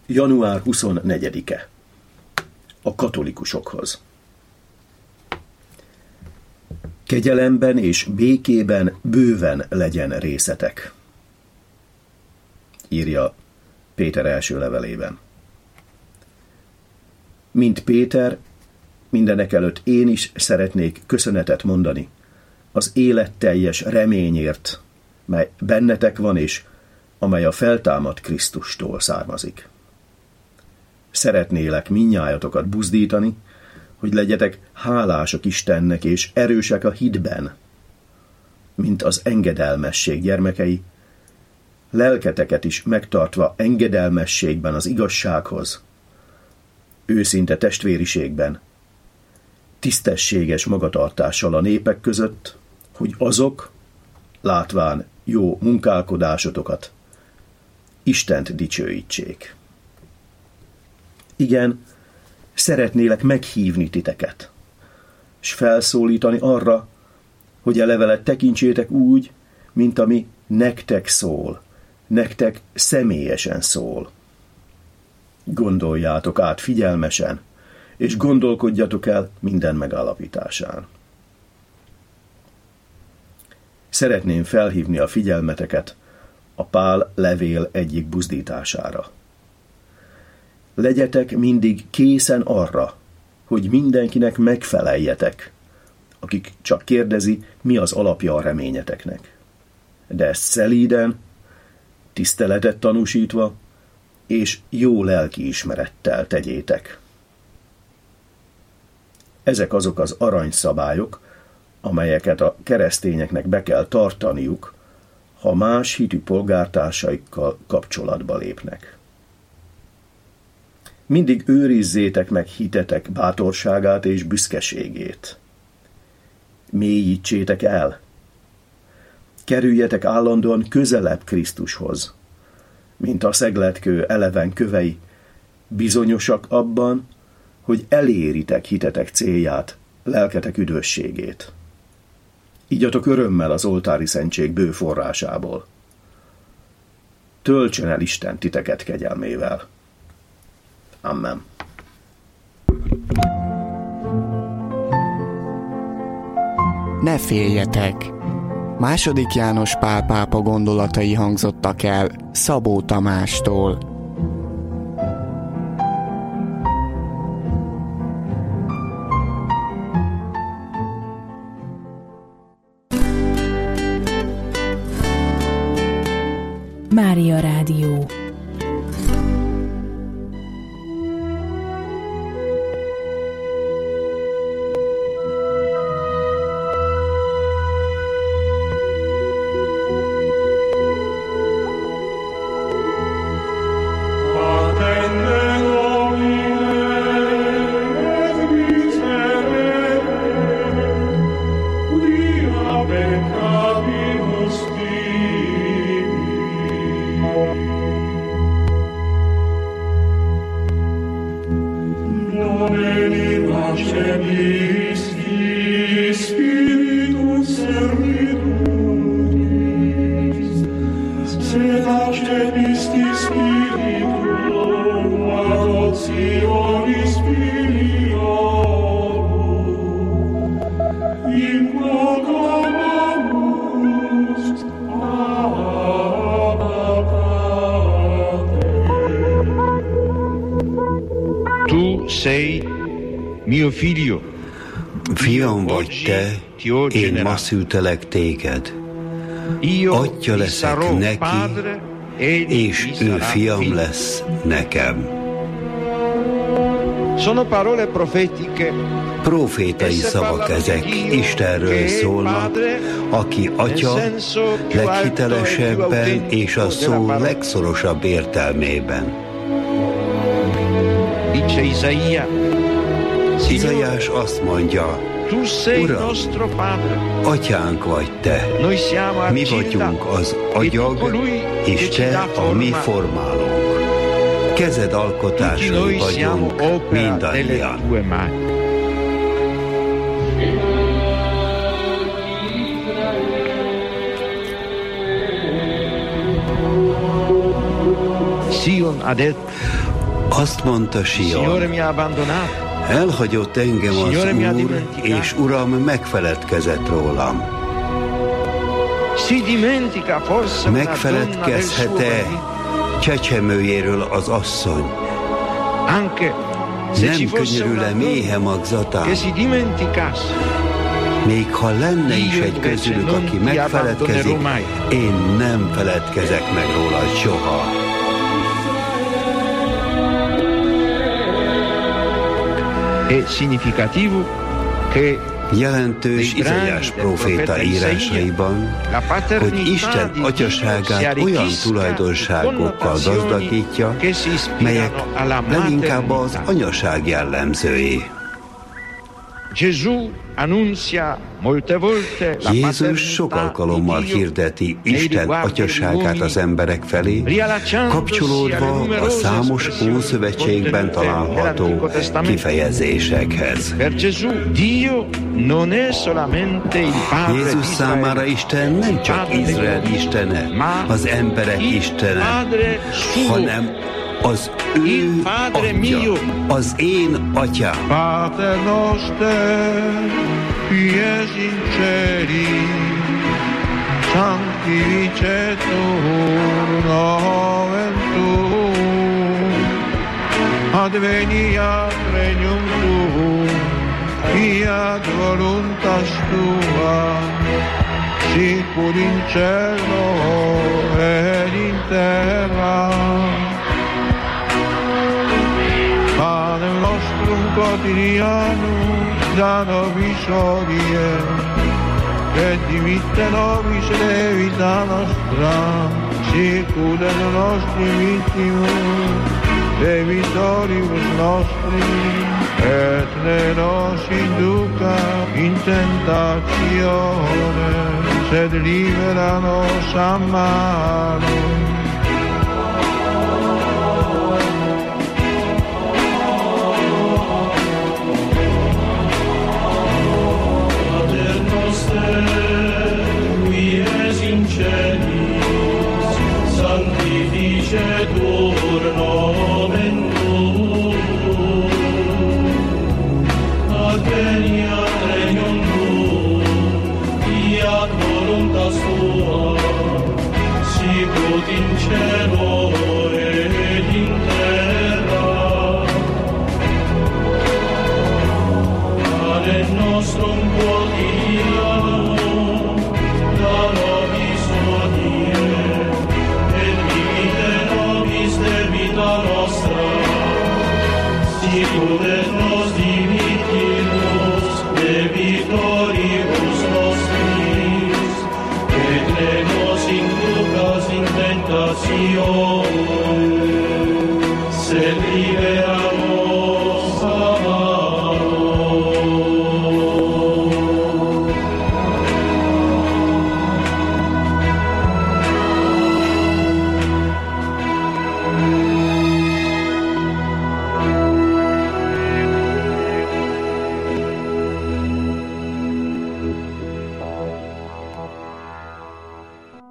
Január 24-e. A katolikusokhoz. Kegyelemben és békében bőven legyen részetek, írja Péter első levelében. Mint Péter, mindenekelőtt én is szeretnék köszönetet mondani az életteljes reményért, mely bennetek van és amely a feltámadt Krisztustól származik. Szeretnélek mindnyájatokat buzdítani, hogy legyetek hálások Istennek és erősek a hitben, mint az engedelmesség gyermekei, lelketeket is megtartva engedelmességben az igazsághoz, őszinte testvériségben, tisztességes magatartással a népek között, hogy azok, látván jó munkálkodásotokat, Istent dicsőítsék. Igen, szeretnélek meghívni titeket, s felszólítani arra, hogy a levelet tekintsétek úgy, mint ami nektek szól, nektek személyesen szól. Gondoljátok át figyelmesen, és gondolkodjatok el minden megállapításán. Szeretném felhívni a figyelmeteket a Pál levél egyik buzdítására. Legyetek mindig készen arra, hogy mindenkinek megfeleljetek, akik csak kérdezi, mi az alapja a reményeteknek. De ezt szelíden, tiszteletet tanúsítva, és jó lelkiismerettel tegyétek. Ezek azok az aranyszabályok, amelyeket a keresztényeknek be kell tartaniuk, ha más hitű polgártársaikkal kapcsolatba lépnek. Mindig őrizzétek meg hitetek bátorságát és büszkeségét. Mélyítsétek el. Kerüljetek állandóan közelebb Krisztushoz, mint a szegletkő eleven kövei, bizonyosak abban, hogy eléritek hitetek célját, lelketek üdvösségét. Igyatok örömmel az oltári szentség bő forrásából. Töltsön el Isten titeket kegyelmével. Amen. Ne féljetek! II. János Pál pápa gondolatai hangzottak el Szabó Tamástól. Mária Rádió. Fiam vagy te, én ma szültelek téged. Atya leszek neki, és ő fiam lesz nekem. Profétai szavak ezek, Istenről szólnak, aki Atya leghitelesebben és a szó legszorosabb értelmében. Izaiás azt mondja, Uram, Atyánk vagy te, mi vagyunk az agyag, és te a mi formálónk. Kezed alkotásai vagyunk mindannyian. Azt mondta Sion, elhagyott engem az Úr, és Uram megfeledkezett rólam. Megfeledkezhet-e csecsemőjéről az asszony? Nem könyörül-e méhe magzatán? Még ha lenne is egy közülük, aki megfeledkezik, én nem feledkezek meg róla soha. Jelentős Izaiás próféta írásaiban, hogy Isten atyaságát olyan tulajdonságokkal gazdagítja, melyek leginkább az anyaság jellemzői. Jézus sok alkalommal hirdeti Isten atyaságát az emberek felé, kapcsolódva a számos Ószövetségben található kifejezésekhez. Jézus számára Isten nem csak Izrael istene, az emberek istene, hanem az ő atya, az én atyám. Pater noster, qui es in celi, sanctificetur nomen tuum, adveniat regnum tuum, fiat voluntas tua, sicur in cielo et in terra. Panem nostrum quotidianum da nobis hodie, et dimitte nobis debita nostra, sicur et nostri vittimus debitoribus nostri, et ne nos induca in tentatione, sed libera nos a malo. Sanctificetur nomen tuum, adveniat regnum tuum, fiat voluntas tua, sicut in cielo et in terra. Panem nostrum quotidianum da nobis hodie, et dimitte nobis debita nostra, sicur et nos dimittimus debitoribus nostris, et ne nos inducas in tentationem,